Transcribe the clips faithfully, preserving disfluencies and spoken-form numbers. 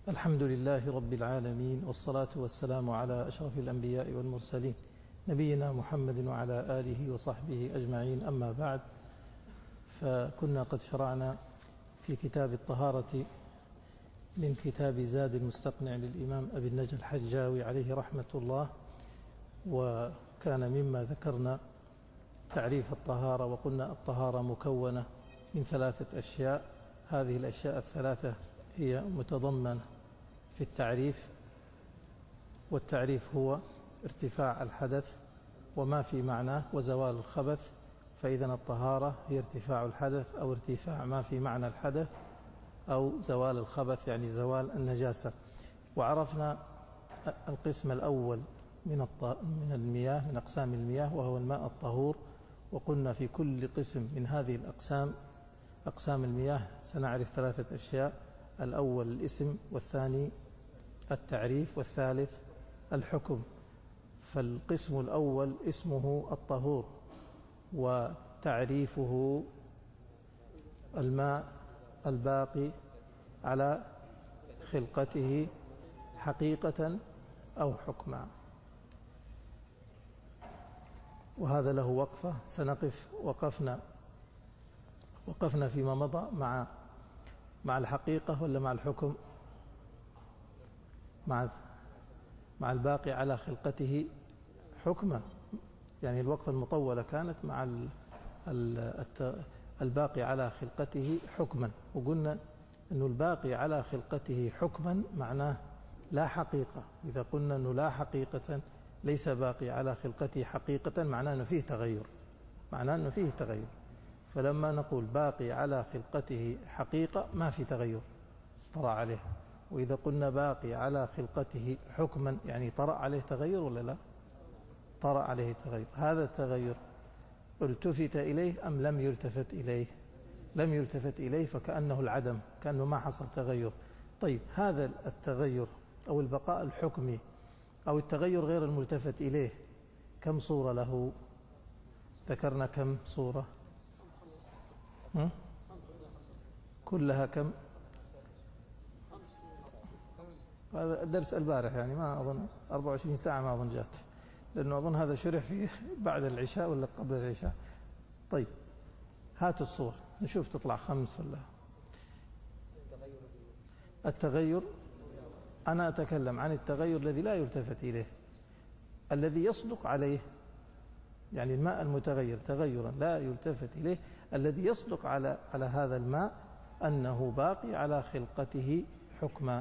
الحمد لله رب العالمين، والصلاة والسلام على أشرف الأنبياء والمرسلين نبينا محمد وعلى آله وصحبه أجمعين. أما بعد، فكنا قد شرعنا في كتاب الطهارة من كتاب زاد المستقنع للإمام أبي النجى الحجاوي عليه رحمة الله، وكان مما ذكرنا تعريف الطهارة، وقلنا الطهارة مكونة من ثلاثة أشياء. هذه الأشياء الثلاثة هي متضمنة في التعريف، والتعريف هو ارتفاع الحدث وما في معناه وزوال الخبث. فإذا الطهارة هي ارتفاع الحدث أو ارتفاع ما في معنى الحدث أو زوال الخبث، يعني زوال النجاسة. وعرفنا القسم الأول من من المياه، من أقسام المياه، وهو الماء الطهور. وقلنا في كل قسم من هذه الأقسام أقسام المياه سنعرف ثلاثة أشياء: الأول الاسم، والثاني التعريف، والثالث الحكم. فالقسم الأول اسمه الطهور، وتعريفه الماء الباقي على خلقته حقيقة أو حكما. وهذا له وقفة سنقف وقفنا وقفنا فيما مضى مع مع الحقيقة ولا مع الحكم؟ مع مع الباقي على خلقته حكما، يعني الوقفة المطولة كانت مع الباقي على خلقته حكما. وقلنا أنه الباقي على خلقته حكما معناه لا حقيقة. إذا قلنا أنه لا حقيقة، ليس باقي على خلقته حقيقة، معناه أنه فيه تغير معناه أنه فيه تغير فلما نقول باقي على خلقته حقيقة، ما في تغير طرأ عليه. وإذا قلنا باقي على خلقته حكما، يعني طرأ عليه تغير ولا لا؟ طرأ عليه تغير. هذا التغير التفت إليه أم لم يلتفت إليه؟ لم يلتفت إليه، فكأنه العدم، كأنه ما حصل تغير. طيب، هذا التغير أو البقاء الحكمي أو التغير غير الملتفت إليه كم صورة له؟ ذكرنا كم صورة؟ هم؟ كلها كم؟ هذا درس البارح، يعني ما أظن أربعة وعشرين ساعة ما أظن جات، لأنه أظن هذا شرح فيه بعد العشاء ولا قبل العشاء. طيب، هات الصور نشوف تطلع خمس ولا. التغير، أنا أتكلم عن التغير الذي لا يلتفت إليه، الذي يصدق عليه، يعني الماء المتغير تغيرا لا يلتفت إليه، الذي يصدق على على هذا الماء أنه باقي على خلقته حكما.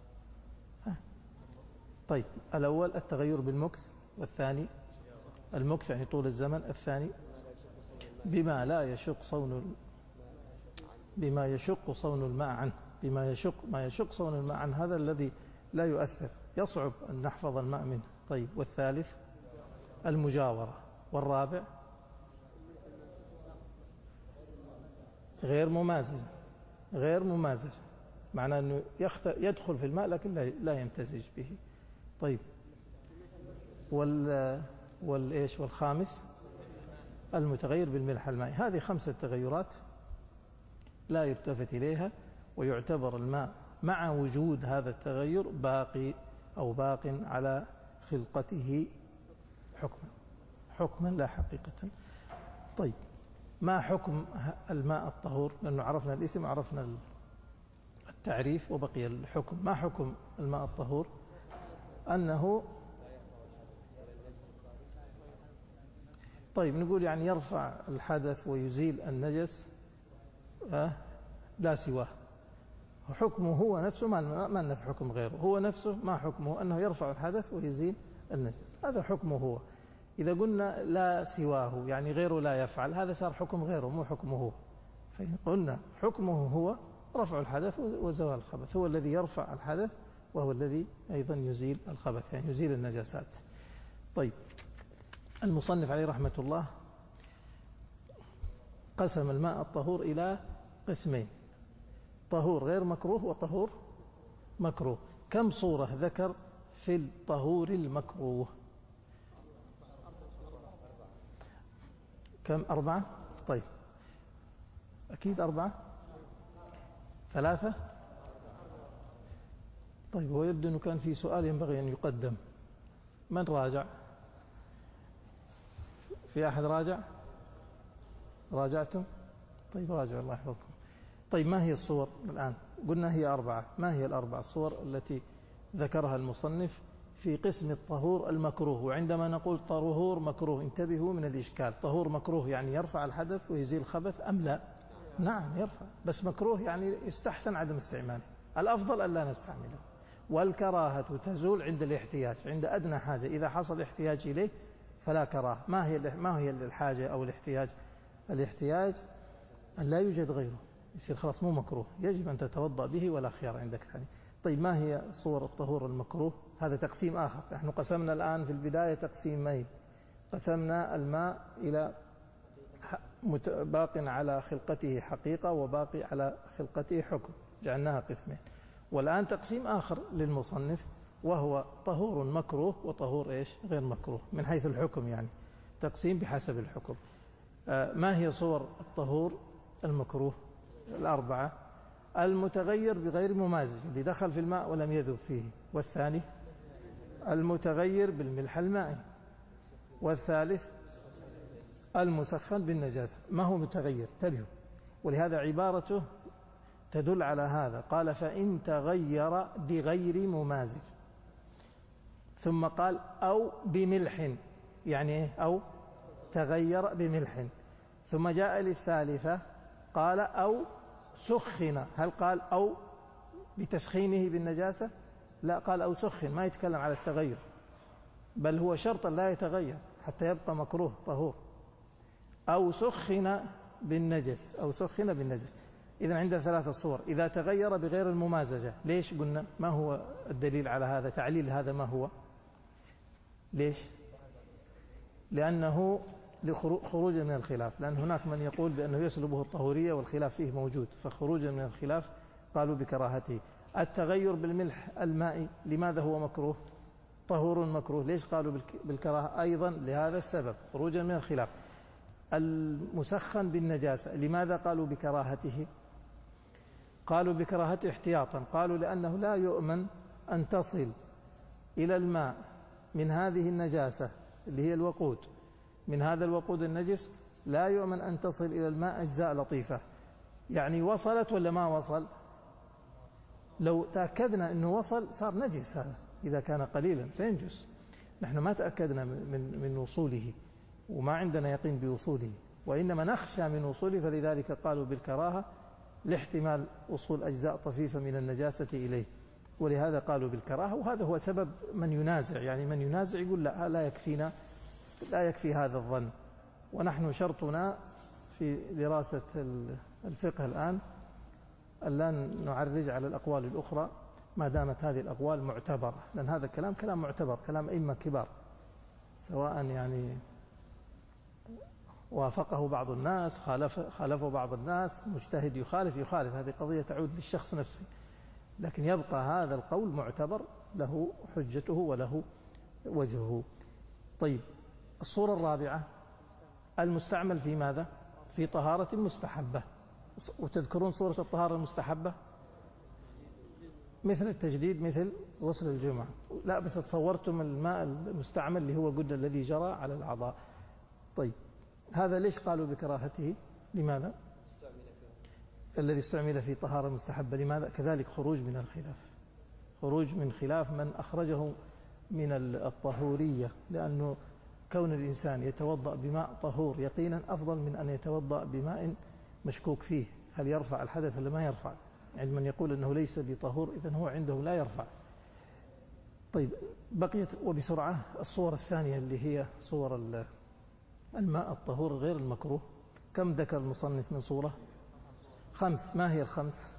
طيب، الأول التغير بالمكث، والثاني المكث يعني طول الزمن، الثاني بما لا يشق صون بما يشق صون الماء عنه بما يشق ما يشق صون الماء عنه، هذا الذي لا يؤثر، يصعب أن نحفظ الماء منه. طيب، والثالث المجاورة، والرابع غير ممازج غير ممازج معناه أنه يدخل في الماء لكن لا يمتزج به. طيب، وال والإيش والخامس المتغير بالملح المائي. هذه خمسة تغيرات لا يلتفت إليها، ويعتبر الماء مع وجود هذا التغير باقي أو باق على خلقته حكما حكما لا حقيقة. طيب، ما حكم الماء الطهور؟ لأنه عرفنا الاسم، عرفنا التعريف، وبقي الحكم. ما حكم الماء الطهور؟ أنه طيب نقول يعني يرفع الحدث ويزيل النجس أه لا سواه. حكمه هو نفسه، ما ما لنا في حكم غيره، هو نفسه. ما حكمه؟ أنه يرفع الحدث ويزيل النجس، هذا حكمه هو. إذا قلنا لا سواه يعني غيره لا يفعل، هذا صار حكم غيره مو حكمه هو. فإن قلنا حكمه هو رفع الحدث وزوال الخبث، هو الذي يرفع الحدث وهو الذي أيضا يزيل الخبث، يعني يزيل النجاسات. طيب، المصنف عليه رحمة الله قسم الماء الطهور إلى قسمين: طهور غير مكروه وطهور مكروه. كم صورة ذكر في الطهور المكروه؟ كم؟ أربعة. طيب، أكيد أربعة. ثلاثة طيب ويبدو أنه كان في سؤال ينبغي أن يقدم. من راجع؟ في أحد راجع؟ راجعتم؟ طيب راجعوا الله يحفظكم. طيب ما هي الصور الآن؟ قلنا هي أربعة. ما هي الأربع صور التي ذكرها المصنف في قسم الطهور المكروه؟ وعندما نقول طهور مكروه انتبهوا من الإشكال. طهور مكروه يعني يرفع الحدث ويزيل الخبث أم لا؟ نعم يرفع، بس مكروه يعني يستحسن عدم استعماله، الأفضل أن لا نستعمله. والكراهة تزول عند الاحتياج، عند أدنى حاجة، إذا حصل احتياج إليه فلا كراهة. ما هي ما هي الحاجة أو الاحتياج؟ الاحتياج أن لا يوجد غيره، يصير خلاص مو مكروه، يجب أن تتوضأ به ولا خيار عندك ثاني. طيب ما هي صور الطهور المكروه؟ هذا تقسيم آخر. نحن قسمنا الآن في البداية تقسيمين، قسمنا الماء إلى باق على خلقته حقيقة وباقي على خلقته حكم، جعلناها قسمين. والآن تقسيم آخر للمصنف وهو طهور مكروه وطهور إيش غير مكروه من حيث الحكم، يعني تقسيم بحسب الحكم. آه ما هي صور الطهور المكروه؟ الأربعة. المتغير بغير ممازج، اللي دخل في الماء ولم يذوب فيه. والثاني المتغير بالملح المائي. والثالث المسخن بالنجاسة. ما هو متغير؟ تبهوا، ولهذا عبارته تدل على هذا. قال فإن تغير بغير ممازج، ثم قال أو بملح، يعني إيه؟ أو تغير بملح. ثم جاء للثالثة قال أو سخن. هل قال أو بتسخينه بالنجاسة؟ لا، قال أو سخن، ما يتكلم على التغير، بل هو شرط لا يتغير حتى يبقى مكروه طهور. أو سخن بالنجس، أو سخن بالنجس. إذن عندنا ثلاثة صور. إذا تغير بغير الممازجة، ليش قلنا؟ ما هو الدليل على هذا؟ تعليل هذا ما هو؟ ليش؟ لأنه خروجا من الخلاف، لأن هناك من يقول بأنه يسلبه الطهورية والخلاف فيه موجود، فخروجا من الخلاف قالوا بكراهته. التغير بالملح المائي لماذا هو مكروه؟ طهور مكروه. ليش قالوا بالكراهة؟ أيضا لهذا السبب، خروجا من الخلاف. المسخن بالنجاسة لماذا قالوا بكراهته؟ قالوا بكراهته احتياطا. قالوا لأنه لا يؤمن أن تصل إلى الماء من هذه النجاسة اللي هي الوقود، من هذا الوقود النجس لا يؤمن أن تصل إلى الماء أجزاء لطيفة. يعني وصلت ولا ما وصل؟ لو تأكدنا أنه وصل صار نجس، هذا إذا كان قليلا سينجس. نحن ما تأكدنا من, من وصوله وما عندنا يقين بوصوله، وإنما نخشى من وصوله، فلذلك قالوا بالكراهة لاحتمال وصول أجزاء طفيفة من النجاسة إليه، ولهذا قالوا بالكراهة. وهذا هو سبب من ينازع، يعني من ينازع يقول لا لا يكفينا، لا يكفي هذا الظن. ونحن شرطنا في دراسة الفقه الآن ألا نعرج على الأقوال الأخرى ما دامت هذه الأقوال معتبرة، لأن هذا الكلام كلام معتبر، كلام أئمة كبار، سواء يعني وافقه بعض الناس، خالف خالفه بعض الناس، مجتهد يخالف يخالف، هذه قضية تعود للشخص نفسه، لكن يبقى هذا القول معتبر، له حجته وله وجهه. طيب الصورة الرابعة المستعمل في ماذا؟ في طهارة مستحبة. وتذكرون صورة الطهارة المستحبة؟ مثل التجديد، مثل غسل الجمعة. لا بس تصورتم الماء المستعمل اللي هو قلنا الذي جرى على الأعضاء. طيب هذا ليش قالوا بكراهته؟ لماذا؟ الذي استعمل في طهارة مستحبة لماذا؟ كذلك خروج من الخلاف، خروج من خلاف من أخرجه من الطهورية، لأنه كون الإنسان يتوضأ بماء طهور يقينا أفضل من أن يتوضأ بماء مشكوك فيه، هل يرفع الحدث ولا ما يرفع. يعني من يقول أنه ليس بطهور إذن هو عنده لا يرفع. طيب بقيت وبسرعة الصور الثانية اللي هي صور الماء الطهور غير المكروه. كم ذكر المصنف من صورة؟ خمس. ما هي الخمس؟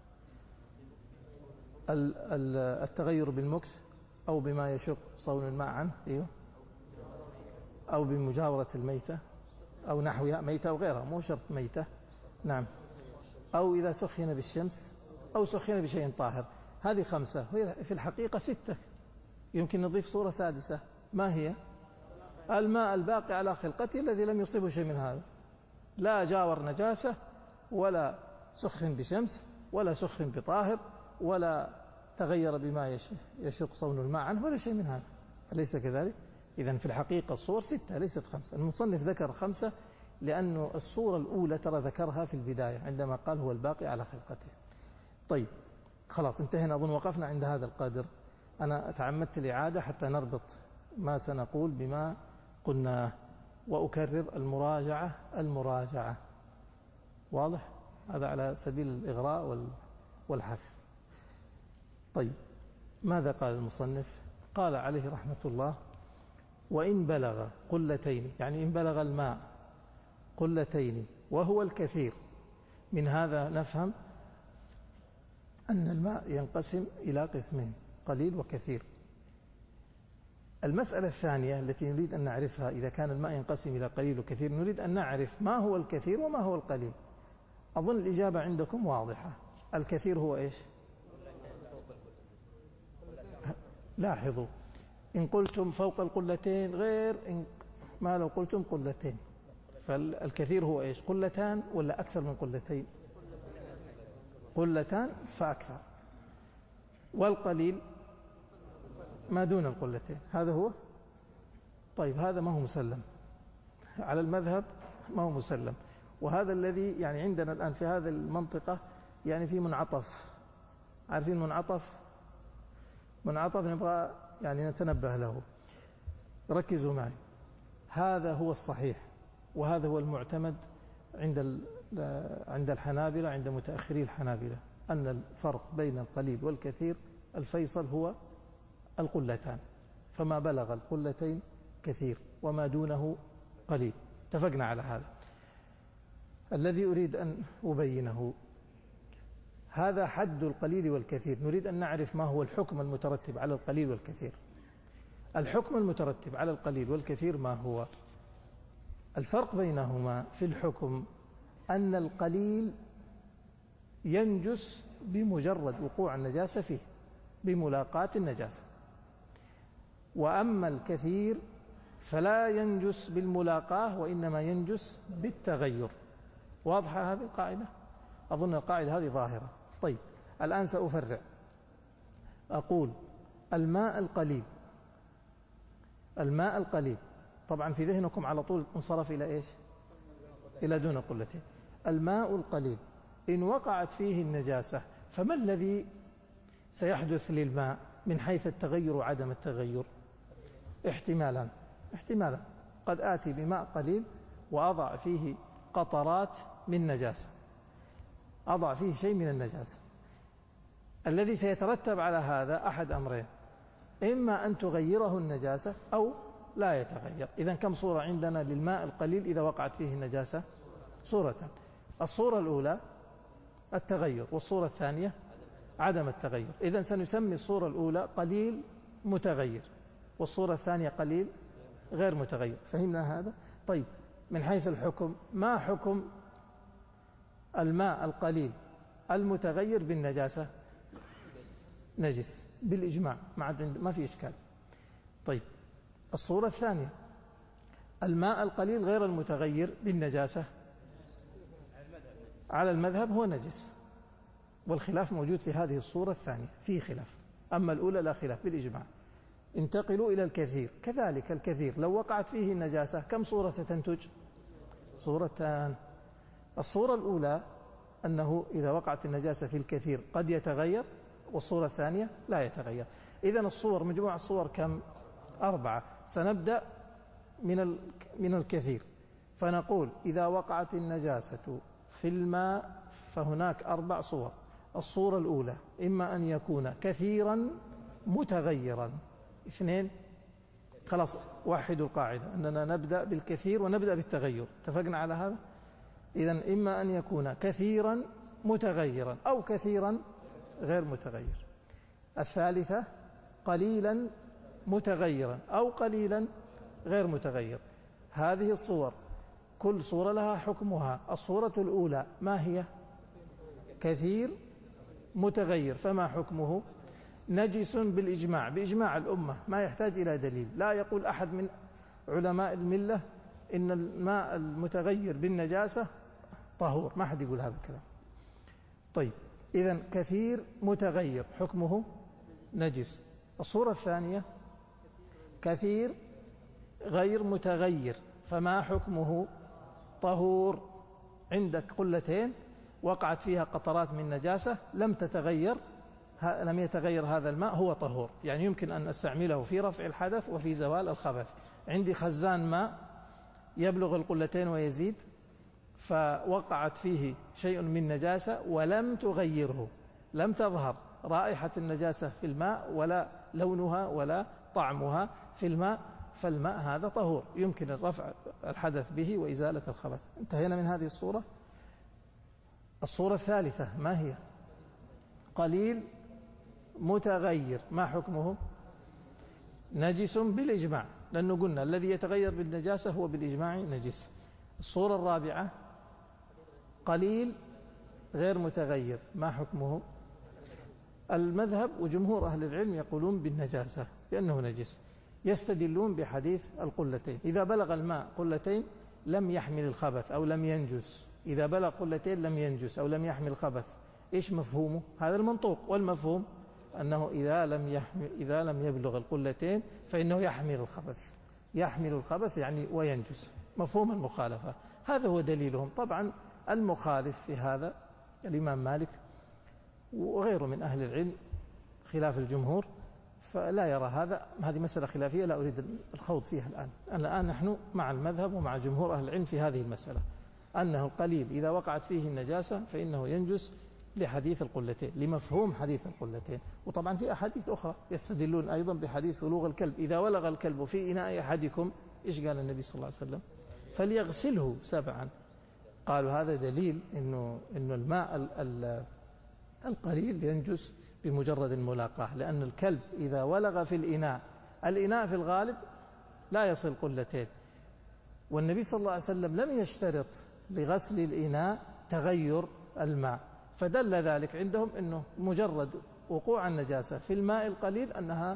التغير بالمكس أو بما يشق صون الماء عنه، أيوه، أو بمجاورة الميتة أو نحوها، ميتة أو غيرها، مو شرط ميتة، نعم، أو إذا سخن بالشمس أو سخن بشيء طاهر. هذه خمسة، وهي في الحقيقة ستة. يمكن نضيف صورة سادسة، ما هي؟ الماء الباقي على خلقته الذي لم يصيبه شيء من هذا، لا جاور نجاسة ولا سخن بشمس ولا سخن بطاهر ولا تغير بما يشق صون الماء عنه ولا شيء من هذا، أليس كذلك؟ إذن في الحقيقة الصور ستة ليست خمسة. المصنف ذكر خمسة لأنه الصورة الأولى ترى ذكرها في البداية عندما قال هو الباقي على خلقته. طيب خلاص انتهينا، أظن وقفنا عند هذا القدر. أنا تعمدت الإعادة حتى نربط ما سنقول بما قلناه، وأكرر المراجعة المراجعة واضح؟ هذا على سبيل الإغراء والحث. طيب ماذا قال المصنف؟ قال عليه رحمة الله: وإن بلغ قلتين، يعني إن بلغ الماء قلتين وهو الكثير. من هذا نفهم أن الماء ينقسم إلى قسمين: قليل وكثير. المسألة الثانية التي نريد أن نعرفها، إذا كان الماء ينقسم إلى قليل وكثير، نريد أن نعرف ما هو الكثير وما هو القليل. أظن الإجابة عندكم واضحة. الكثير هو إيش؟ لاحظوا، إن قلتم فوق القلتين غير إن ما لو قلتم قلتين. فالكثير هو إيش؟ قلتان ولا أكثر من قلتين؟ قلتان فأكثر. والقليل ما دون القلتين، هذا هو. طيب هذا ما هو مسلم على المذهب، ما هو مسلم. وهذا الذي يعني عندنا الآن في هذه المنطقة يعني في منعطف. عارفين منعطف؟ منعطف نبغى يعني نتنبه له. ركزوا معي، هذا هو الصحيح وهذا هو المعتمد عند عند الحنابلة، عند متأخري الحنابلة، أن الفرق بين القليل والكثير الفيصل هو القلتان. فما بلغ القلتين كثير وما دونه قليل. اتفقنا على هذا. الذي أريد أن أبينه هذا حد القليل والكثير. نريد أن نعرف ما هو الحكم المترتب على القليل والكثير. الحكم المترتب على القليل والكثير ما هو؟ الفرق بينهما في الحكم أن القليل ينجس بمجرد وقوع النجاسة فيه، بملاقاة النجاسة. وأما الكثير فلا ينجس بالملاقاة وإنما ينجس بالتغير. واضحة هذه القاعدة؟ أظن القاعدة هذه ظاهرة. طيب الآن سأفرع، أقول الماء القليل. الماء القليل طبعا في ذهنكم على طول انصرف إلى إيش؟ إلى دون قلتين. الماء القليل إن وقعت فيه النجاسة فما الذي سيحدث للماء من حيث التغير وعدم التغير؟ احتمالا احتمالا قد آتي بماء قليل وأضع فيه قطرات من نجاسة، أضع فيه شيء من النجاسة. الذي سيترتب على هذا أحد أمرين: إما أن تغيره النجاسة أو لا يتغير. إذن كم صورة عندنا للماء القليل إذا وقعت فيه النجاسة؟ صورة. الصورة الأولى التغير، والصورة الثانية عدم التغير. إذن سنسمي الصورة الأولى قليل متغير، والصورة الثانية قليل غير متغير. فهمنا هذا؟ طيب من حيث الحكم، ما حكم الماء القليل المتغير بالنجاسة؟ نجس بالإجماع، ما في إشكال. طيب الصورة الثانية الماء القليل غير المتغير بالنجاسة، على المذهب هو نجس، والخلاف موجود في هذه الصورة الثانية، في خلاف. أما الأولى لا خلاف بالإجماع. انتقلوا إلى الكثير. كذلك الكثير لو وقعت فيه النجاسة كم صورة ستنتج؟ صورتان. الصورة الأولى أنه إذا وقعت النجاسة في الكثير قد يتغير، والصورة الثانية لا يتغير. إذن الصور مجموع الصور كم؟ أربعة. سنبدأ من من الكثير، فنقول إذا وقعت النجاسة في الماء فهناك أربع صور. الصورة الأولى إما أن يكون كثيرا متغيرا. اثنين، خلاص وحدوا القاعدة أننا نبدأ بالكثير ونبدأ بالتغير، اتفقنا على هذا؟ إذن إما أن يكون كثيرا متغيرا أو كثيرا غير متغير. الثالثة قليلا متغيرا أو قليلا غير متغير. هذه الصور كل صورة لها حكمها. الصورة الأولى ما هي؟ كثير متغير. فما حكمه؟ نجس بالإجماع، بإجماع الأمة، ما يحتاج إلى دليل. لا يقول أحد من علماء الملة إن الماء المتغير بالنجاسة طهور، ما حد يقول هذا الكلام. طيب إذن كثير متغير حكمه نجس. الصورة الثانية كثير غير متغير، فما حكمه؟ طهور. عندك قلتين وقعت فيها قطرات من نجاسة لم تتغير، لم يتغير هذا الماء، هو طهور، يعني يمكن أن أستعمله في رفع الحدث وفي زوال الخبث. عندي خزان ماء يبلغ القلتين ويزيد، فوقعت فيه شيء من نجاسة ولم تغيره، لم تظهر رائحة النجاسة في الماء ولا لونها ولا طعمها في الماء، فالماء هذا طهور يمكن الرفع الحدث به وإزالة الخبث. انتهينا من هذه الصورة. الصورة الثالثة ما هي؟ قليل متغير، ما حكمه؟ نجس بالإجماع، لأنه قلنا الذي يتغير بالنجاسة هو بالإجماع نجس. الصورة الرابعة قليل غير متغير، ما حكمه؟ المذهب وجمهور أهل العلم يقولون بالنجاسة لأنه نجس، يستدلون بحديث القلتين، إذا بلغ الماء قلتين لم يحمل الخبث أو لم ينجس، إذا بلغ قلتين لم ينجس أو لم يحمل الخبث. إيش مفهومه؟ هذا المنطوق، والمفهوم أنه إذا لم يحمل إذا لم يبلغ القلتين فإنه يحمل الخبث، يحمل الخبث يعني وينجس، مفهوم المخالفة. هذا هو دليلهم. طبعا المخالف في هذا الإمام مالك وغيره من أهل العلم خلاف الجمهور، فلا يرى هذا. هذه مسألة خلافية لا أريد الخوض فيها الآن. الآن نحن مع المذهب ومع جمهور أهل العلم في هذه المسألة، أنه القليل إذا وقعت فيه النجاسة فإنه ينجس لحديث القلتين، لمفهوم حديث القلتين. وطبعا في أحاديث أخرى يستدلون أيضا بحديث ولوغ الكلب، إذا ولغ الكلب في إناء أحدكم إيش قال النبي صلى الله عليه وسلم؟ فليغسله سبعا. قالوا هذا دليل إنه إنه الماء القليل ينجس بمجرد الملاقاة، لأن الكلب إذا ولغ في الإناء، الإناء في الغالب لا يصل قلتين، والنبي صلى الله عليه وسلم لم يشترط لغسل الإناء تغير الماء، فدل ذلك عندهم أنه مجرد وقوع النجاسة في الماء القليل أنها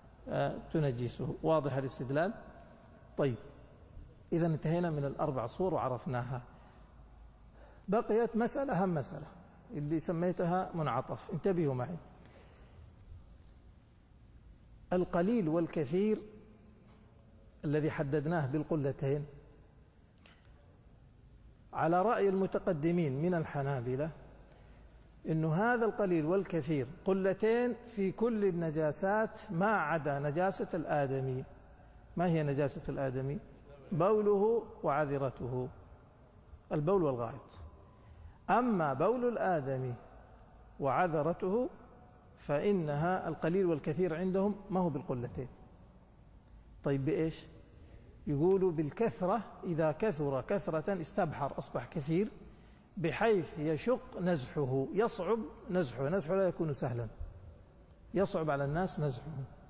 تنجسه. واضح الاستدلال؟ طيب، إذا انتهينا من الأربع صور وعرفناها. بقيت مسألة هم مسألة اللي سميتها منعطف، انتبهوا معي. القليل والكثير الذي حددناه بالقلتين، على رأي المتقدمين من الحنابلة إنه هذا القليل والكثير قلتين في كل النجاسات ما عدا نجاسة الآدمي. ما هي نجاسة الآدمي؟ بوله وعذرته، البول والغائط. أما بول الآدمي وعذرته فإنها القليل والكثير عندهم ما هو بالقلتين. طيب بإيش؟ يقولوا بالكثرة، إذا كثر كثرة استبحر أصبح كثير بحيث يشق نزحه، يصعب نزحه، نزحه لا يكون سهلا، يصعب على الناس نزحه.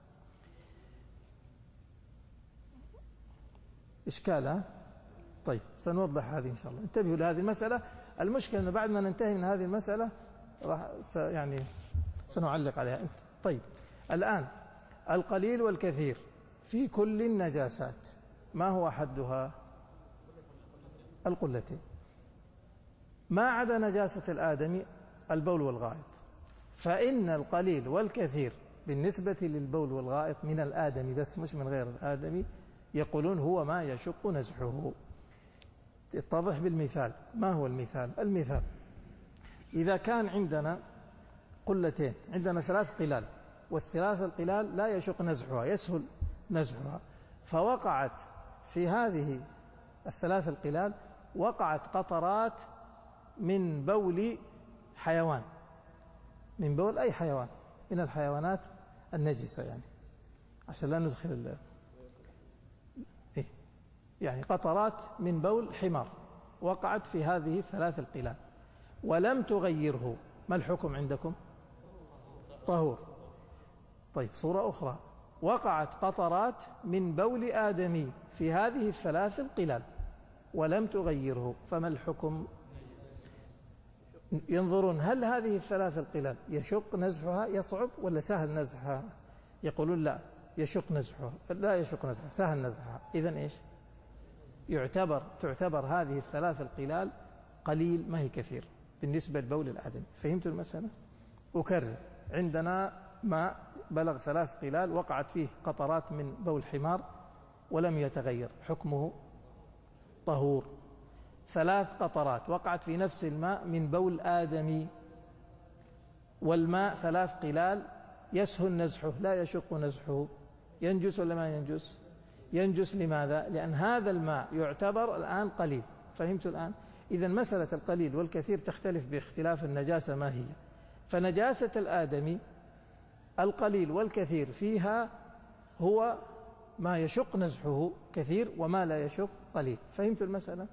إشكالها؟ طيب سنوضح هذه إن شاء الله. انتبهوا لهذه المسألة. المشكلة أنه بعد ما ننتهي من هذه المسألة راح يعني سنعلق عليها. طيب الآن القليل والكثير في كل النجاسات ما هو حدها؟ القلتين، ما عدا نجاسة الآدمي البول والغائط، فإن القليل والكثير بالنسبة للبول والغائط من الآدمي بس مش من غير الآدمي يقولون هو ما يشق نزحه. اتضح بالمثال. ما هو المثال؟ المثال إذا كان عندنا قلتين، عندنا ثلاث قلال، والثلاث القلال لا يشق نزحها، يسهل نزحها، فوقعت في هذه الثلاث القلال وقعت قطرات من بول حيوان، من بول أي حيوان من الحيوانات النجسة، يعني عشان لا ندخل ال... إيه؟ يعني قطرات من بول حمار وقعت في هذه الثلاث القلال ولم تغيره، ما الحكم عندكم؟ طهور. طيب صورة أخرى، وقعت قطرات من بول آدمي في هذه الثلاث القلال ولم تغيره، فما الحكم؟ ينظرون هل هذه الثلاث القلال يشق نزحها يصعب ولا سهل نزحها؟ يقولون لا يشق نزحها، لا يشق نزحها، سهل نزحها. إذن إيش؟ يعتبر تعتبر هذه الثلاث القلال قليل ما هي كثير بالنسبة لبول الآدمي. فهمتوا المسألة؟ أكرر، عندنا ماء بلغ ثلاث قلال وقعت فيه قطرات من بول حمار ولم يتغير، حكمه طهور. ثلاث قطرات وقعت في نفس الماء من بول آدمي، والماء ثلاث قلال يسهل نزحه لا يشق نزحه، ينجس ولا ما ينجس؟ ينجس. لماذا؟ لأن هذا الماء يعتبر الآن قليل. فهمت الآن؟ إذا مسألة القليل والكثير تختلف باختلاف النجاسة ما هي. فنجاسة الآدمي القليل والكثير فيها هو ما يشق نزحه كثير وما لا يشق قليل. فهمت المسألة؟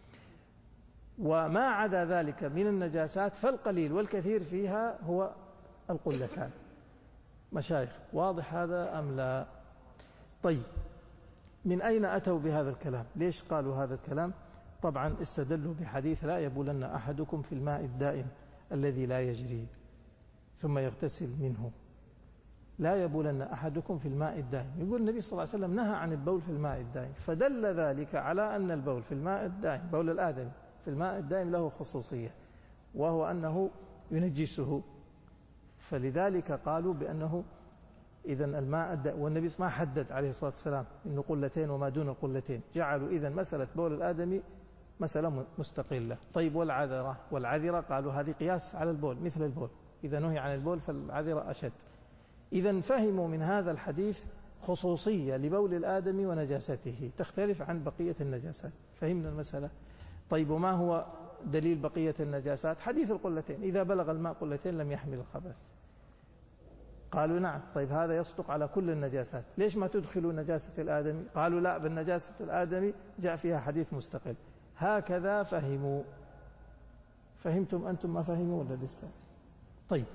وما عدا ذلك من النجاسات فالقليل والكثير فيها هو القلتان. مشايخ واضح هذا أم لا؟ طيب، من أين أتوا بهذا الكلام؟ ليش قالوا هذا الكلام؟ طبعا استدلوا بحديث لا يبولن أحدكم في الماء الدائم الذي لا يجري ثم يغتسل منه. لا يبولن أحدكم في الماء الدائم، يقول النبي صلى الله عليه وسلم نهى عن البول في الماء الدائم، فدل ذلك على أن البول في الماء الدائم، بول الآدمي في الماء الدائم له خصوصية، وهو أنه ينجسه. فلذلك قالوا بأنه إذن الماء الدائم، والنبي ما حدد عليه الصلاة والسلام إنه قلتين وما دون القلتين، جعلوا إذن مسألة بول الآدمي مسألة مستقلة. طيب، والعذرة؟ والعذرة قالوا هذه قياس على البول مثل البول، إذا نهي عن البول فالعذرة أشد. إذن فهموا من هذا الحديث خصوصية لبول الآدمي ونجاسته تختلف عن بقية النجاسات. فهمنا المسألة؟ طيب، وما هو دليل بقية النجاسات؟ حديث القلتين، إذا بلغ الماء قلتين لم يحمل الخبث. قالوا نعم. طيب، هذا يصدق على كل النجاسات، ليش ما تدخلوا نجاسة الآدمي؟ قالوا لا، بالنجاسة الآدمي جاء فيها حديث مستقل. هكذا فهموا. فهمتم أنتم ما فهموا ولا لسه؟ طيب،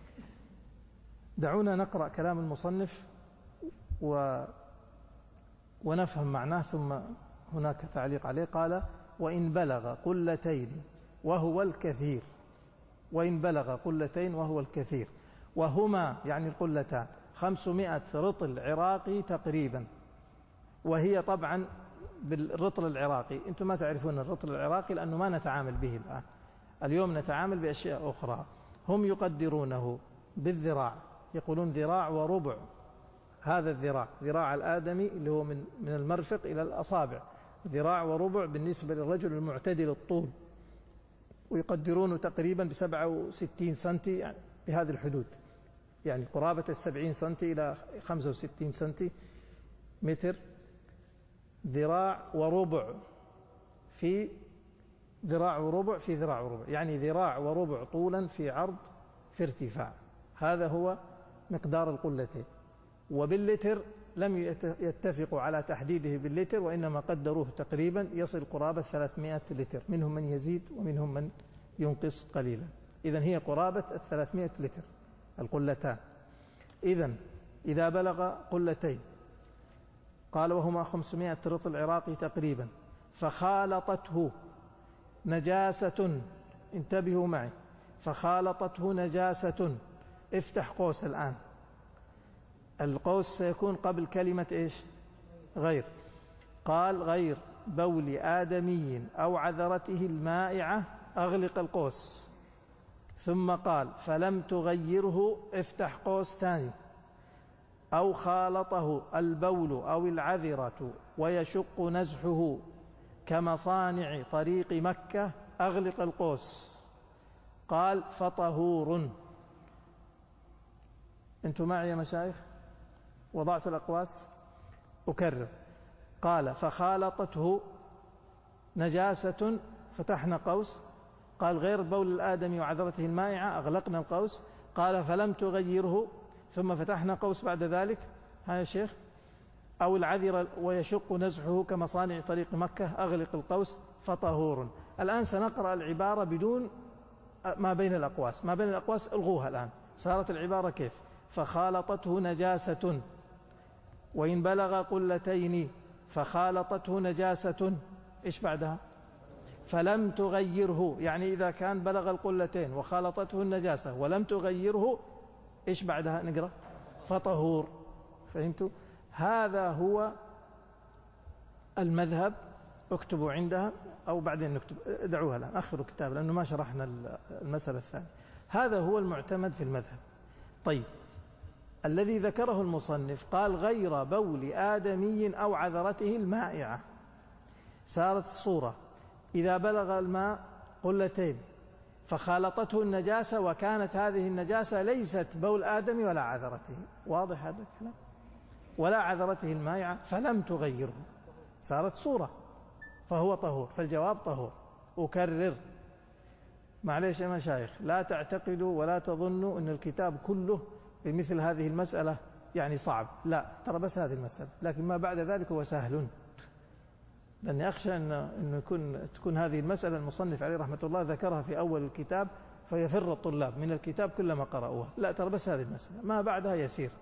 دعونا نقرأ كلام المصنف و... ونفهم معناه، ثم هناك تعليق عليه. قال: وإن بلغ قلتين وهو الكثير، وإن بلغ قلتين وهو الكثير، وهما يعني القلتان خمسمائة رطل عراقي تقريبا. وهي طبعا بالرطل العراقي، أنتم ما تعرفون الرطل العراقي لأنه ما نتعامل به الآن، اليوم نتعامل بأشياء أخرى. هم يقدرونه بالذراع، يقولون ذراع وربع. هذا الذراع، ذراع الآدمي اللي هو من من المرفق إلى الأصابع، ذراع وربع بالنسبة للرجل المعتدل الطول، ويقدرونه تقريبا بسبعة وستين سنتي، يعني بهذه الحدود، يعني قرابة السبعين سنتي إلى خمسة وستين سنتي متر. ذراع وربع في ذراع وربع في ذراع وربع، يعني ذراع وربع طولا في عرض في ارتفاع. هذا هو مقدار القلتين. وباللتر لم يتفقوا على تحديده باللتر، وإنما قدروه تقريبا يصل قرابة ثلاثمائة لتر، منهم من يزيد ومنهم من ينقص قليلا. إذن هي قرابة الثلاثمائة لتر القلتان. إذن إذا بلغ قلتين، قال وهما خمسمائة رطل عراقي تقريبا، فخالطته نجاسة، انتبهوا معي، فخالطته نجاسة. افتح قوس الآن، القوس سيكون قبل كلمة إيش؟ غير. قال: غير بول آدمي أو عذرته المائعة، أغلق القوس. ثم قال: فلم تغيره، افتح قوس ثاني، أو خالطه البول أو العذرة ويشق نزحه كمصانع طريق مكة، أغلق القوس. قال: فطهور. أنتم معي يا مشايخ؟ وضعت الأقواس. أكرر. قال: فخالطته نجاسة، فتحنا قوس. قال: غير بول الآدمي وعذرته المائعة، أغلقنا القوس. قال: فلم تغيره، ثم فتحنا قوس بعد ذلك. ها يا شيخ. أو العذر ويشق نزحه كمصانع طريق مكة، أغلق القوس. فطهور. الآن سنقرأ العبارة بدون ما بين الأقواس. ما بين الأقواس الغوها الآن، صارت العبارة كيف؟ فخالطته نجاسة، وإن بلغ قلتين فخالطته نجاسة، إيش بعدها؟ فلم تغيره، يعني إذا كان بلغ القلتين وخالطته النجاسة ولم تغيره، إيش بعدها نقرأ؟ فطهور. فهمتوا؟ هذا هو المذهب. اكتبوا عندها أو بعدين نكتب، ادعوها الآن، أخروا الكتاب لأنه ما شرحنا المسألة الثانية. هذا هو المعتمد في المذهب. طيب، الذي ذكره المصنف قال غير بول آدمي أو عذرته المائعة، صارت الصورة إذا بلغ الماء قلتين فخالطته النجاسة وكانت هذه النجاسة ليست بول آدم ولا عذرته، واضح هذا الكلام، ولا عذرته المائعة فلم تغيره، صارت صورة فهو طهور. فالجواب طهور. أكرر، معليش يا مشايخ، لا تعتقدوا ولا تظنوا أن الكتاب كله بمثل هذه المسألة يعني صعب، لا، ترى بس هذه المسألة، لكن ما بعد ذلك هو سهل، لأني أخشى أن أن يكون تكون هذه المسألة المصنف عليه رحمة الله ذكرها في أول الكتاب فيفر الطلاب من الكتاب كلما قرأوها، لا، ترى بس هذه المسألة، ما بعدها يسير.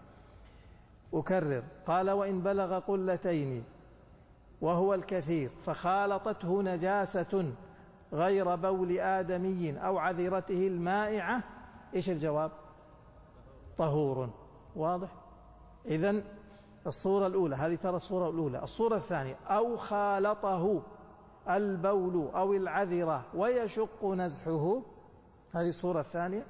أكرر، قال وإن بلغ قلتين وهو الكثير فخالطته نجاسة غير بول آدمي أو عذرته المائعة، إيش الجواب؟ طهور. واضح؟ إذن الصورة الأولى هذه، ترى الصورة الأولى. الصورة الثانية أو خالطه البول أو العذرة ويشق نزحه، هذه الصورة الثانية.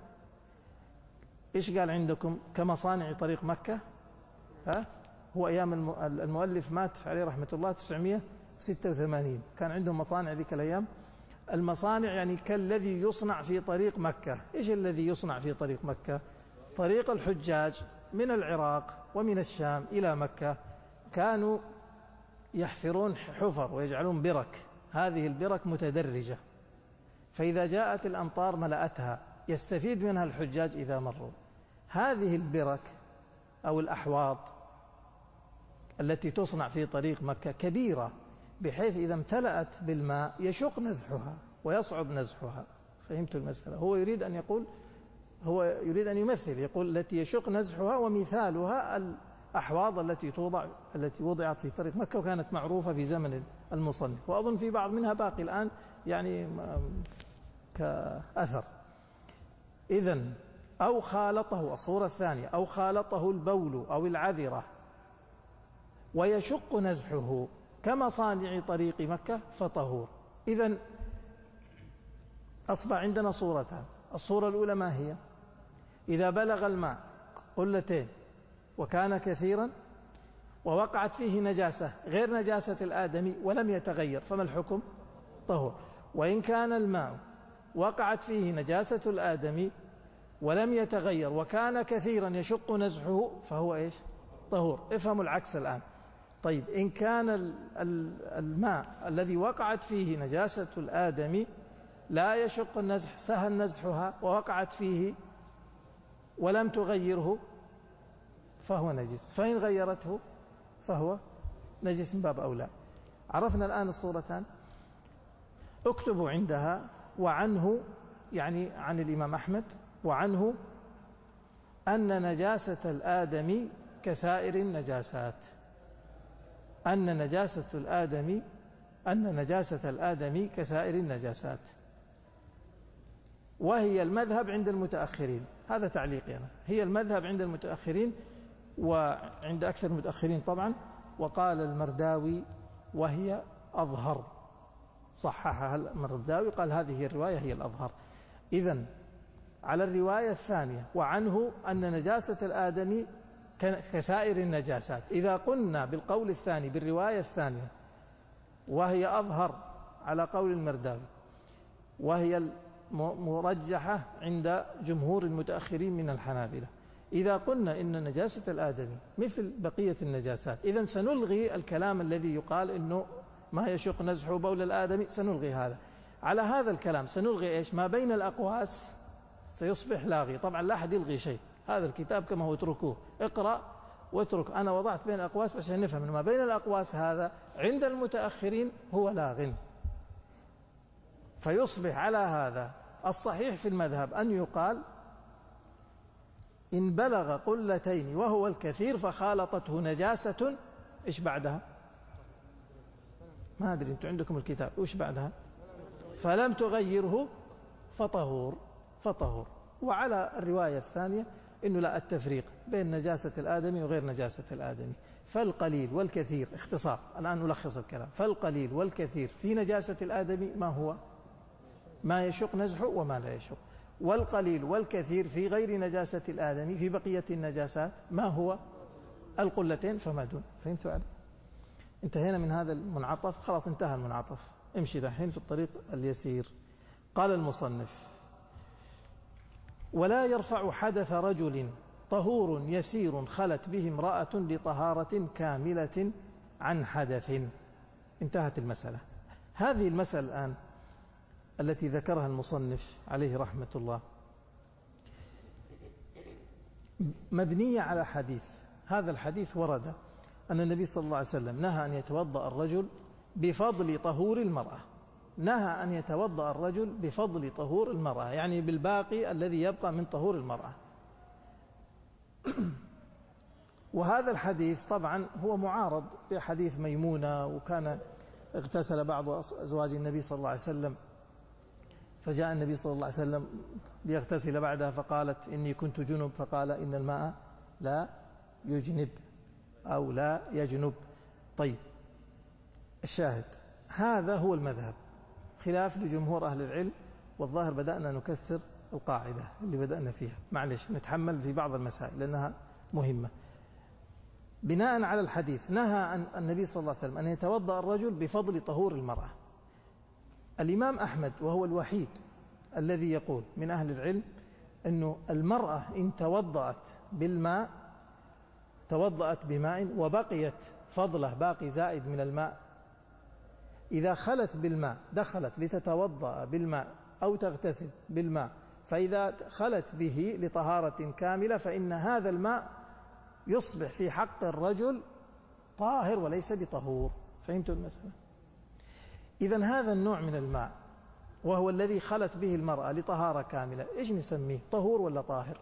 إيش قال عندكم كمصانع طريق مكة؟ ها؟ هو أيام المؤلف مات عليه رحمة الله تسعمائة وستة وثمانين، كان عندهم مصانع ذيك الأيام. المصانع يعني كالذي يصنع في طريق مكة. إيش الذي يصنع في طريق مكة؟ طريق الحجاج من العراق ومن الشام إلى مكة كانوا يحفرون حفر ويجعلون برك، هذه البرك متدرجة، فإذا جاءت الأمطار ملأتها، يستفيد منها الحجاج إذا مروا. هذه البرك أو الأحواض التي تصنع في طريق مكة كبيرة بحيث إذا امتلأت بالماء يشق نزحها ويصعب نزحها. فهمت المسألة؟ هو يريد أن يقول، هو يريد أن يمثل، يقول التي يشق نزحها، ومثالها الأحواض التي توضع التي وضعت في طريق مكة وكانت معروفة في زمن المصنف، وأظن في بعض منها باقي الآن يعني كأثر. إذن أو خالطه، الصورة الثانية، أو خالطه البول أو العذرة ويشق نزحه كمصانع طريق مكة فطهور. إذن أصبح عندنا صورتان. الصورة الأولى ما هي؟ إذا بلغ الماء قلتين وكان كثيرا ووقعت فيه نجاسة غير نجاسة الآدمي ولم يتغير، فما الحكم؟ طهور. وإن كان الماء وقعت فيه نجاسة الآدمي ولم يتغير وكان كثيرا يشق نزحه فهو إيش؟ طهور. افهموا العكس الآن. طيب، إن كان الماء الذي وقعت فيه نجاسة الآدمي لا يشق النزح، سهل نزحها ووقعت فيه ولم تغيره فهو نجس، فإن غيرته فهو نجس من باب أولى. عرفنا الآن الصورتان. اكتبوا عندها وعنه، يعني عن الإمام أحمد، وعنه أن نجاسة الآدمي كسائر النجاسات، أن نجاسة الآدمي أن نجاسة الآدمي كسائر النجاسات، وهي المذهب عند المتأخرين. هذا تعليقي أنا، هي المذهب عند المتأخرين وعند أكثر المتأخرين طبعا. وقال المرداوي وهي أظهر، صححها المرداوي، قال هذه الرواية هي الأظهر. إذن على الرواية الثانية وعنه أن نجاسة الآدمي كسائر النجاسات، إذا قلنا بالقول الثاني بالرواية الثانية وهي أظهر على قول المرداوي وهي مرجحة عند جمهور المتأخرين من الحنابلة، إذا قلنا إن نجاسة الآدمي مثل بقية النجاسات، إذن سنلغي الكلام الذي يقال إنه ما يشق نزحه بول الآدمي، سنلغي هذا. على هذا الكلام سنلغي إيش؟ ما بين الأقواس سيصبح لاغي. طبعا لا أحد يلغي شيء، هذا الكتاب كما هو اتركوه، اقرأ واترك. أنا وضعت بين الأقواس عشان نفهم إن ما بين الأقواس هذا عند المتأخرين هو لاغ، فيصبح على هذا الصحيح في المذهب أن يقال إن بلغ قلتين وهو الكثير فخالطته نجاسة، إيش بعدها؟ ما أدري، أنتم عندكم الكتاب، إيش بعدها؟ فلم تغيره فطهور فطهور. وعلى الرواية الثانية إنه لا التفريق بين نجاسة الآدمي وغير نجاسة الآدمي، فالقليل والكثير، اختصار الآن نلخص الكلام، فالقليل والكثير في نجاسة الآدمي ما هو؟ ما يشق نزحه وما لا يشق. والقليل والكثير في غير نجاسة الآدمي في بقية النجاسات ما هو؟ القلتين فما دون. فهمتوا علي؟ انتهينا من هذا المنعطف، خلاص انتهى المنعطف. امشي دحين في الطريق اليسير. قال المصنف: ولا يرفع حدث رجل طهور يسير خلت به امرأة لطهارة كاملة عن حدث. انتهت المسألة. هذه المسألة الآن التي ذكرها المصنف عليه رحمة الله مبنية على حديث. هذا الحديث ورد أن النبي صلى الله عليه وسلم نهى أن يتوضأ الرجل بفضل طهور المرأة. نهى أن يتوضأ الرجل بفضل طهور المرأة، يعني بالباقي الذي يبقى من طهور المرأة. وهذا الحديث طبعا هو معارض بحديث ميمونة، وكان اغتسل بعض أزواج النبي صلى الله عليه وسلم، فجاء النبي صلى الله عليه وسلم ليغتسل بعدها فقالت إني كنت جنب، فقال إن الماء لا يجنب أو لا يجنب. طيب، الشاهد هذا هو المذهب خلاف لجمهور أهل العلم. والظاهر بدأنا نكسر القاعدة اللي بدأنا فيها، معلش نتحمل في بعض المسائل لأنها مهمة. بناء على الحديث نهى عن النبي صلى الله عليه وسلم أن يتوضأ الرجل بفضل طهور المرأة. الإمام أحمد وهو الوحيد الذي يقول من أهل العلم أنه المرأة إن توضأت بالماء توضأت بماء وبقيت فضله باقي زائد من الماء، إذا خلت بالماء دخلت لتتوضأ بالماء أو تغتسل بالماء، فإذا خلت به لطهارة كاملة فإن هذا الماء يصبح في حق الرجل طاهر وليس بطهور. فهمتوا المسألة؟ إذن هذا النوع من الماء وهو الذي خلت به المرأة لطهارة كاملة، إيش نسميه؟ طهور ولا طاهر؟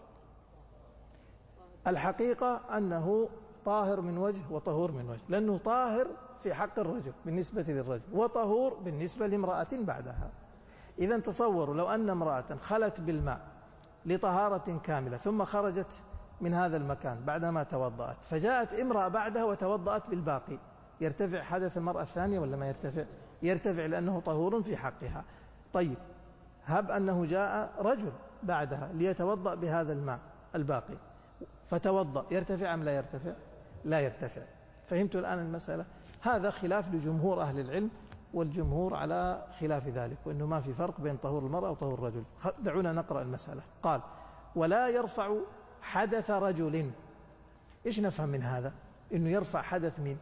الحقيقة أنه طاهر من وجه وطهور من وجه، لأنه طاهر في حق الرجل بالنسبة للرجل وطهور بالنسبة لامرأة بعدها. إذن تصوروا لو أن امرأة خلت بالماء لطهارة كاملة ثم خرجت من هذا المكان بعدما توضأت، فجاءت امرأة بعدها وتوضأت بالباقي، يرتفع حدث المرأة الثانية ولا ما يرتفع؟ يرتفع لأنه طهور في حقها. طيب، هب أنه جاء رجل بعدها ليتوضأ بهذا الماء الباقي فتوضأ، يرتفع أم لا يرتفع؟ لا يرتفع. فهمتوا الآن المسألة؟ هذا خلاف لجمهور أهل العلم، والجمهور على خلاف ذلك، وأنه ما في فرق بين طهور المرأة وطهور الرجل. دعونا نقرأ المسألة. قال: ولا يرفع حدث رجل. إيش نفهم من هذا؟ إنه يرفع حدث مين؟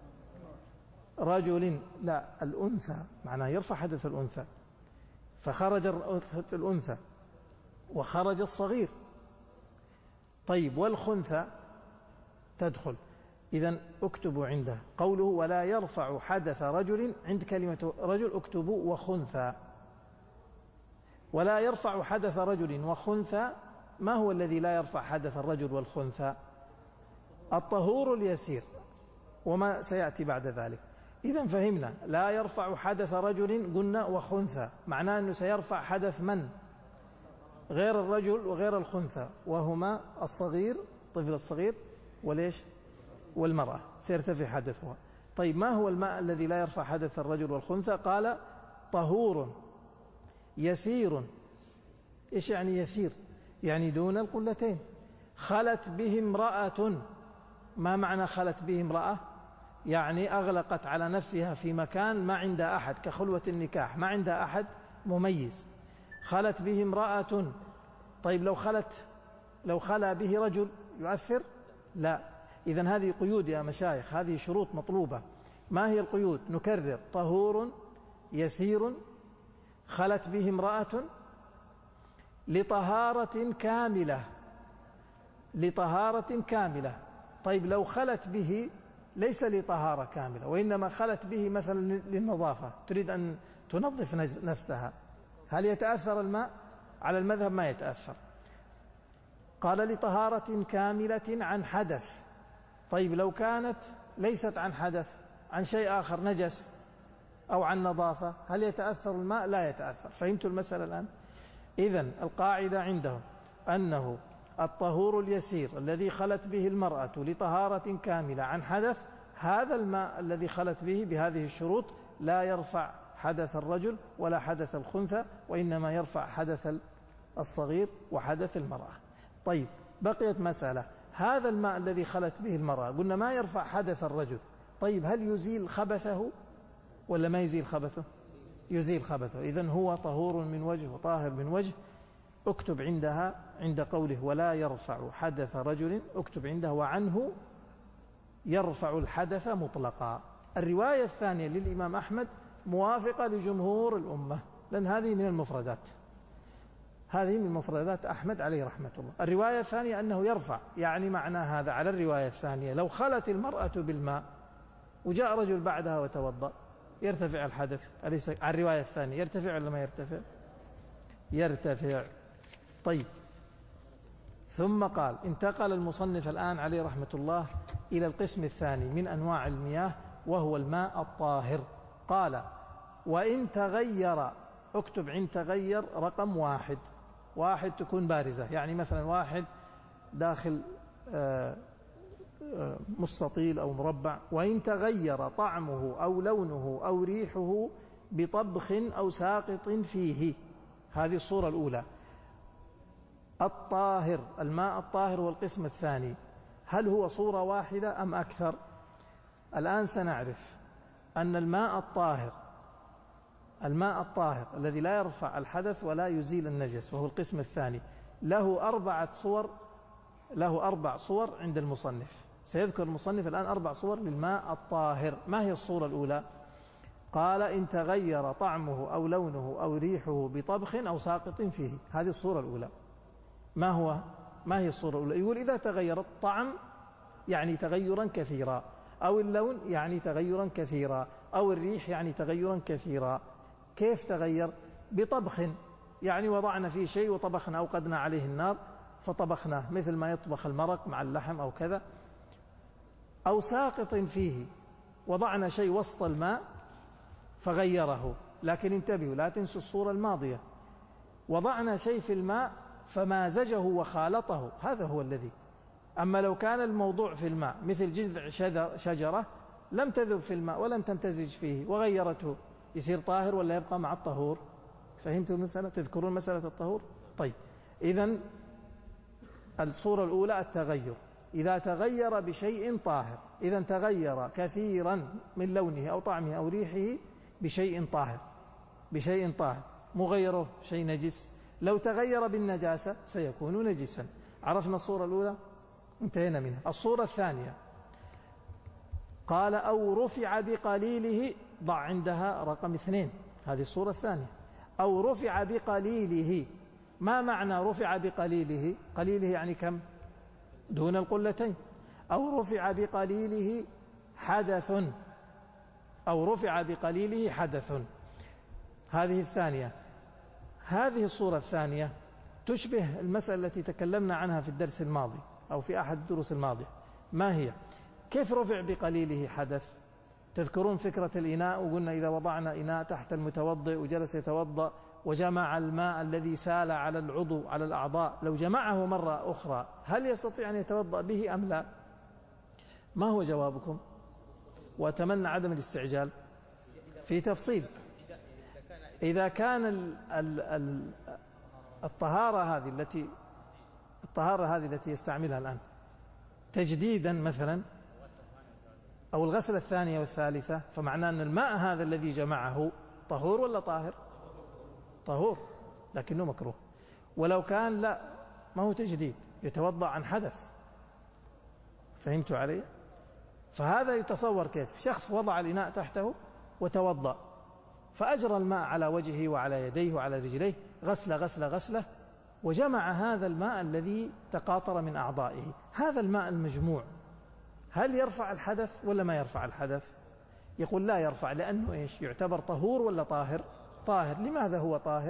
رجل. لا، الأنثى، معناه يرفع حدث الأنثى، فخرج الأنثى وخرج الصغير. طيب، والخنثى تدخل. إذن اكتبوا عنده قوله ولا يرفع حدث رجل، عند كلمة رجل اكتبوا وخنثى. ولا يرفع حدث رجل وخنثى. ما هو الذي لا يرفع حدث الرجل والخنثى؟ الطهور اليسير، وما سيأتي بعد ذلك. إذن فهمنا لا يرفع حدث رجل قلنا وخنثى، معناه أنه سيرفع حدث من؟ غير الرجل وغير الخنثى، وهما الصغير، الطفل الصغير، وليش؟ والمرأة سيرتفع حدثها. طيب، ما هو الماء الذي لا يرفع حدث الرجل والخنثى؟ قال: طهور يسير. إيش يعني يسير؟ يعني دون القلتين. خلت به امرأة. ما معنى خلت به امرأة؟ يعني أغلقت على نفسها في مكان ما عندها أحد، كخلوة النكاح، ما عندها أحد مميز. خلت به امرأة. طيب، لو خلت لو خلا به رجل يؤثر؟ لا. إذن هذه قيود يا مشايخ، هذه شروط مطلوبة. ما هي القيود؟ نكرر: طهور يسير خلت به امرأة لطهارة كاملة. لطهارة كاملة. طيب، لو خلت به ليس لطهارة كاملة، وإنما خلت به مثلا للنظافة، تريد أن تنظف نفسها، هل يتأثر الماء؟ على المذهب ما يتأثر. قال: لطهارة كاملة عن حدث. طيب، لو كانت ليست عن حدث، عن شيء آخر، نجس أو عن نظافة، هل يتأثر الماء؟ لا يتأثر. فهمتوا المسألة الآن؟ إذن القاعدة عندهم أنه الطهور اليسير الذي خلت به المرأة لطهارة كاملة عن حدث، هذا الماء الذي خلت به بهذه الشروط لا يرفع حدث الرجل ولا حدث الخنثى، وإنما يرفع حدث الصغير وحدث المرأة. طيب بقيت مسألة، هذا الماء الذي خلت به المرأة قلنا ما يرفع حدث الرجل، طيب هل يزيل خبثه ولا ما يزيل خبثه؟ يزيل خبثه. إذن هو طهور من وجه وطاهر من وجه. اكتب عندها عند قوله ولا يرفع حدث رجل، اكتب عنده وعنه يرفع الحدث مطلقا. الرواية الثانية للإمام أحمد موافقة لجمهور الأمة، لأن هذه من المفردات، هذه من مفردات أحمد عليه رحمة الله. الرواية الثانية أنه يرفع، يعني معنى هذا على الرواية الثانية لو خلت المرأة بالماء وجاء رجل بعدها وتوضأ يرتفع الحدث، أليس على الرواية الثانية يرتفع ولا ما يرتفع؟ يرتفع. طيب ثم قال انتقل المصنف الآن عليه رحمة الله إلى القسم الثاني من أنواع المياه وهو الماء الطاهر. قال وإن تغير، اكتب عن تغير رقم واحد، واحد تكون بارزة، يعني مثلا واحد داخل مستطيل أو مربع. وإن تغير طعمه أو لونه أو ريحه بطبخ أو ساقط فيه، هذه الصورة الأولى. الطاهر، الماء الطاهر هو القسم الثاني، هل هو صورة واحدة أم أكثر؟ الآن سنعرف أن الماء الطاهر، الماء الطاهر الذي لا يرفع الحدث ولا يزيل النجس وهو القسم الثاني، له أربعة صور، له أربع صور عند المصنف. سيذكر المصنف الآن أربع صور للماء الطاهر. ما هي الصورة الأولى؟ قال إن تغير طعمه أو لونه أو ريحه بطبخ أو ساقط فيه، هذه الصورة الأولى. ما هو ما هي الصورة الأولى؟ يقول إذا تغير الطعم يعني تغيرا كثيرا، أو اللون يعني تغيرا كثيرا، أو الريح يعني تغيرا كثيرا. كيف تغير؟ بطبخ، يعني وضعنا فيه شيء وطبخنا، أوقدنا عليه النار فطبخناه، مثل ما يطبخ المرق مع اللحم أو كذا. أو ساقط فيه، وضعنا شيء وسط الماء فغيره. لكن انتبهوا لا تنسوا الصورة الماضية، وضعنا شيء في الماء فمازجه وخالطه، هذا هو الذي. أما لو كان الموضوع في الماء مثل جذع شجرة لم تذب في الماء ولم تمتزج فيه وغيرته، يصير طاهر ولا يبقى مع الطهور؟ فهمتوا المسألة؟ تذكرون مسألة الطهور؟ طيب إذن الصورة الأولى التغير، إذا تغير بشيء طاهر، إذا تغير كثيرا من لونه أو طعمه أو ريحه بشيء طاهر، بشيء طاهر، مغيره شيء نجس. لو تغير بالنجاسة سيكون نجسا. عرفنا الصورة الأولى؟ انتهينا منها. الصورة الثانية قال أو رفع بقليله، ضع عندها رقم اثنين، هذه الصورة الثانية. أو رفع بقليله، ما معنى رفع بقليله؟ قليله يعني كم؟ دون القلتين. أو رفع بقليله حدث، أو رفع بقليله حدث، هذه الثانية. هذه الصورة الثانية تشبه المسألة التي تكلمنا عنها في الدرس الماضي أو في أحد الدروس الماضية. ما هي؟ كيف رفع بقليله حدث؟ تذكرون فكرة الإناء، وقلنا إذا وضعنا إناء تحت المتوضئ وجلس يتوضأ وجمع الماء الذي سال على العضو على الأعضاء، لو جمعه مرة أخرى هل يستطيع أن يتوضأ به أم لا؟ ما هو جوابكم؟ وأتمنى عدم الاستعجال في تفصيل. إذا كان ال ال ال الطهارة هذه التي الطهارة هذه التي يستعملها الآن تجديدا مثلا، أو الغسلة الثانية والثالثة، فمعناه أن الماء هذا الذي جمعه طهور ولا طاهر؟ طهور، لكنه مكروه. ولو كان لا، ما هو تجديد، يتوضأ عن حدث. فهمتوا علي؟ فهذا يتصور كيف؟ شخص وضع الإناء تحته وتوضأ، فأجرى الماء على وجهه وعلى يديه وعلى رجليه غسلة غسلة غسلة، وجمع هذا الماء الذي تقاطر من أعضائه. هذا الماء المجموع هل يرفع الحدث ولا ما يرفع الحدث؟ يقول لا يرفع، لأنه إيش؟ يعتبر طهور ولا طاهر؟ طاهر. لماذا هو طاهر؟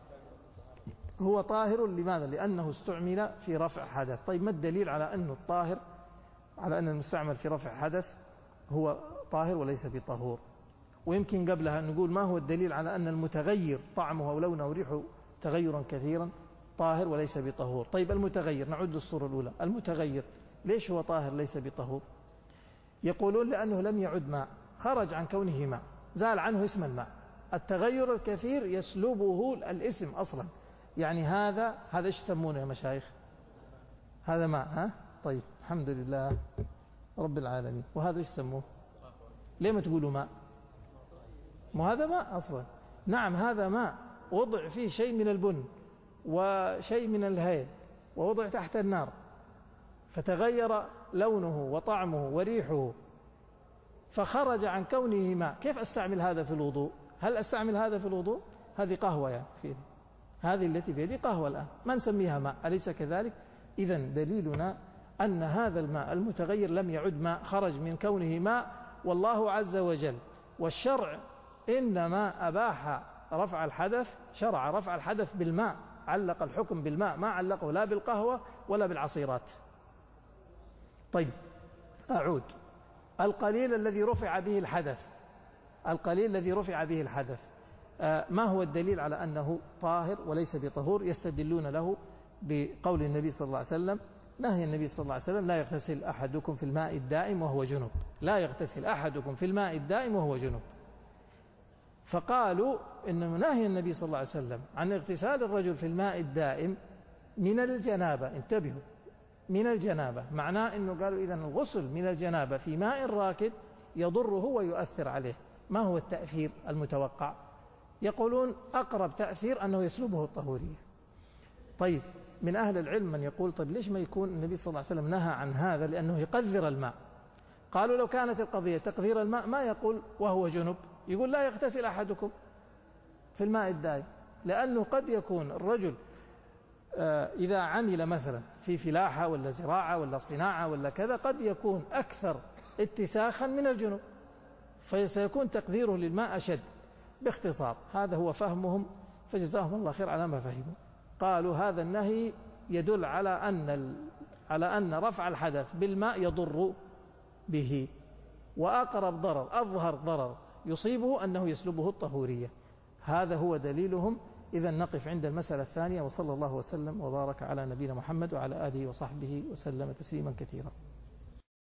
هو طاهر لماذا؟ لأنه استعمل في رفع حدث. طيب ما الدليل على أنه الطاهر، على أن المستعمل في رفع حدث هو طاهر وليس بطهور؟ ويمكن قبلها نقول ما هو الدليل على أن المتغير طعمه ولونه وريحه تغيرا كثيرا طاهر وليس بطهور؟ طيب المتغير، نعد الصورة الأولى، المتغير ليش هو طاهر ليس بطهور؟ يقولون لأنه لم يعد ماء، خرج عن كونه ماء، زال عنه اسم الماء. التغير الكثير يسلبه الاسم أصلا، يعني هذا هذا إيش يسمونه يا مشايخ؟ هذا ماء. ها طيب الحمد لله رب العالمين. وهذا إيش يسموه؟ ليه ما تقولوا ماء؟ ما هذا ماء أصلا. نعم هذا ماء وضع فيه شيء من البن وشيء من الهيل ووضع تحت النار فتغير لونه وطعمه وريحه فخرج عن كونه ماء. كيف أستعمل هذا في الوضوء؟ هل أستعمل هذا في الوضوء؟ هذه قهوة يعني فيه. هذه التي بيدي قهوة الآن ما نسميها ماء، أليس كذلك؟ إذن دليلنا أن هذا الماء المتغير لم يعد ماء، خرج من كونه ماء. والله عز وجل والشرع إنما أباح رفع الحدث، شرع رفع الحدث بالماء، علق الحكم بالماء، ما علقه لا بالقهوة ولا بالعصيرات. طيب أعود. القليل الذي رفع به الحدث، القليل الذي رفع به الحدث ما هو الدليل على أنه طاهر وليس بطهور؟ يستدلون له بقول النبي صلى الله عليه وسلم، نهي النبي صلى الله عليه وسلم: لا يغتسل أحدكم في الماء الدائم وهو جنب. لا يغتسل أحدكم في الماء الدائم وهو جنب. فقالوا إن نهي النبي صلى الله عليه وسلم عن اغتسال الرجل في الماء الدائم من الجنابة. انتبهوا، من الجنابة، معناه أنه قالوا إذن الغسل من الجنابة في ماء راكد يضره ويؤثر عليه. ما هو التأثير المتوقع؟ يقولون أقرب تأثير أنه يسلبه الطهورية. طيب من أهل العلم من يقول طيب ليش ما يكون النبي صلى الله عليه وسلم نهى عن هذا؟ لأنه يقذر الماء. قالوا لو كانت القضية تقذير الماء ما يقول وهو جنب، يقول لا يغتسل أحدكم في الماء الدائم، لأنه قد يكون الرجل إذا عمل مثلا في فلاحة ولا زراعة ولا صناعة ولا كذا قد يكون أكثر اتساخا من الجنب، فسيكون تقديره للماء أشد. باختصار هذا هو فهمهم، فجزاهم الله خير على ما فهموا. قالوا هذا النهي يدل على أن على أن رفع الحدث بالماء يضر به، وأقرب ضرر أظهر ضرر يصيبه أنه يسلبه الطهورية. هذا هو دليلهم. إذا نقف عند المسألة الثانية، وصلى الله وسلم وبارك على نبينا محمد وعلى آله وصحبه وسلم تسليما كثيرا.